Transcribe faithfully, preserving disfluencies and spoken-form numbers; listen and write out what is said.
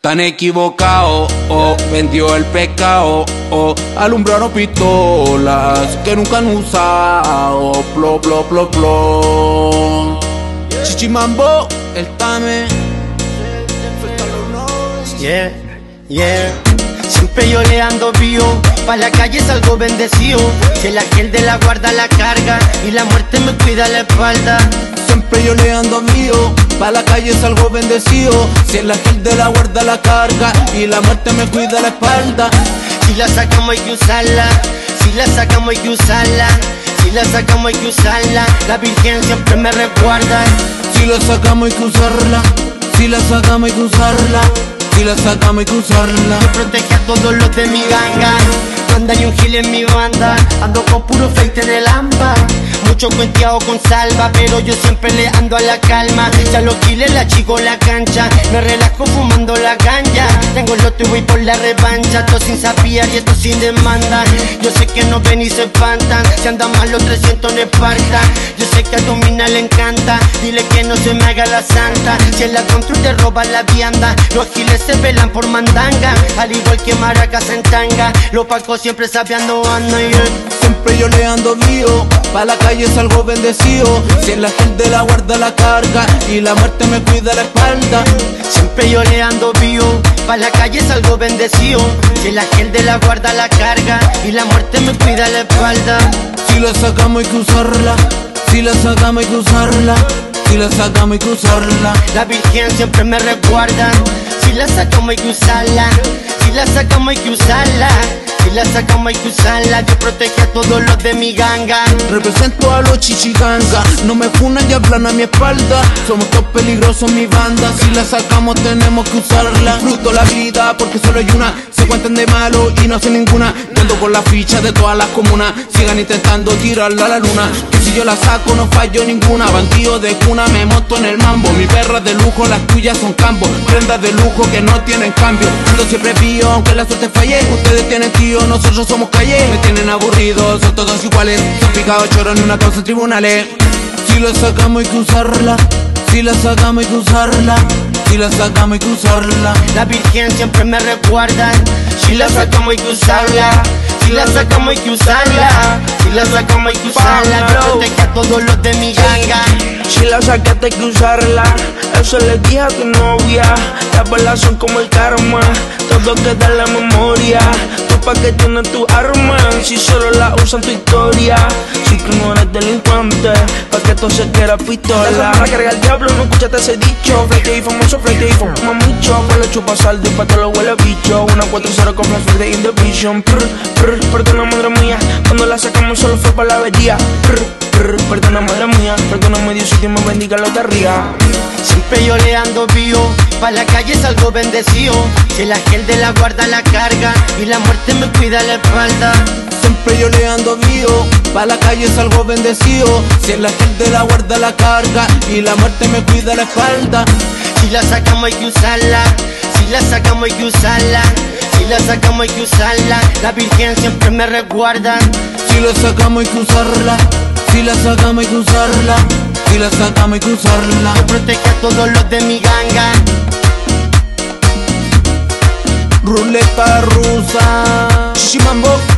Tan equivocado, oh, vendió el pecado, oh, alumbraron pistolas que nunca han usado, plo, plo, plo, plo. Chichimambo, el Tame. Yeah, yeah. Siempre yo le ando vivo, pa' la calle salgo bendecido. Si el ángel de la guarda la carga y la muerte me cuida la espalda. Siempre yo le ando vivo, pa' la calle salgo bendecido. Si el ángel de la guarda la carga y la muerte me cuida la espalda. Si la sacamos hay que usarla, si la sacamos hay que usarla, si la sacamos hay que usarla. La Virgen siempre me resguarda. Si la sacamos hay que usarla, si la sacamos hay que usarla, si la sacamos hay que usarla. Yo protege a todos los de mi ganga. Cuando hay un gil en mi banda, ando con puro fake en el amba. Mucho cuenteado con salva, pero yo siempre le ando a la calma. Ya los giles la chico la cancha, me relajo fumando la ganja. Tengo lo tuyo y por la revancha, esto sin sapiar y esto sin demanda. Yo sé que no ven y se espantan, si andan mal los trescientos en Esparta. Yo sé que a tu mina le encanta, dile que no se me haga la santa. Si en la control te roban la vianda, los giles se pelan por mandanga. Al igual que maracas en tanga, los pacos siempre sabiando ando y siempre yo le ando vivo, pa' la calle salgo bendecido. Si el ángel de la guarda la carga y la muerte me cuida la espalda. Siempre yo le ando vivo, pa' la calle salgo bendecido. Si el ángel de la guarda la carga y la muerte me cuida la espalda. Si la sacamos hay que usarla, si la sacamos hay que usarla, si la sacamos hay que usarla. La Virgen siempre me resguarda. Si la sacamos hay que usarla, si la sacamos hay que usarla, si la sacamos hay que usarla. Yo protege a todos los de mi ganga. Represento a los chichiganga, no me funan y hablan a mi espalda. Somos todos peligrosos mi banda, si la sacamos tenemos que usarla. Fruto la vida porque solo hay una, se cuentan de malo y no hacen ninguna. Cuento con la ficha de todas las comunas, sigan intentando tirarla a la luna. Que si yo la saco no fallo ninguna, bandido de cuna me monto en el mambo. Mi perra de lujo, las tuyas son cambo, prendas de lujo que no tienen cambio. Ando siempre pío aunque la suerte falle, ustedes tienen tío, nosotros somos calle. Me tienen aburridos, son todos iguales, son picados choros en una causa en tribunales. Si la sacamos hay que usarla, si la sacamos hay que usarla, si la sacamos hay que usarla. La Virgen siempre me resguarda. Si la sacamos hay que usarla, si la sacamos hay que usarla, si la sacamos hay que usarla. Protege a todos los de mi ganga. Si la sacaste hay que usarla, eso le dije a tu novia. Las balas son como el karma, todo queda en la memoria. Tú pa' que tienes tu arma, si solo la usan tu historia. Si tú no eres delincuente, pa' que todo se quiera pistola. Para cargar el diablo, no escuchaste ese dicho. Flete y famoso, flete y fuma mucho. Pa' lo chupa saldo y pa' te lo huele bicho. Una cuatro cero con flash de in the vision. Prr, prr, perdona madre mía, cuando la sacamos solo fue para la avería. Prr, prr, perdona madre mía, perdóname Dios y Dios me bendiga lo de arriba. Siempre yo le ando vivo, pa' la calle salgo bendecido. Si el ángel de la guarda la carga y la muerte me cuida la espalda. Siempre yo le ando vivo, pa' la calle salgo bendecido. Si el ángel de la guarda la carga y la muerte me cuida la espalda. Si la sacamos hay que usarla, si la sacamos hay que usarla, si la sacamos hay que usarla. La Virgen siempre me resguarda. Si la sacamos hay que usarla, si la sacamos hay que usarla, si la sacamos hay que usarla. Yo protege a todos los de mi ganga. Ruleta rusa, Chichimambo.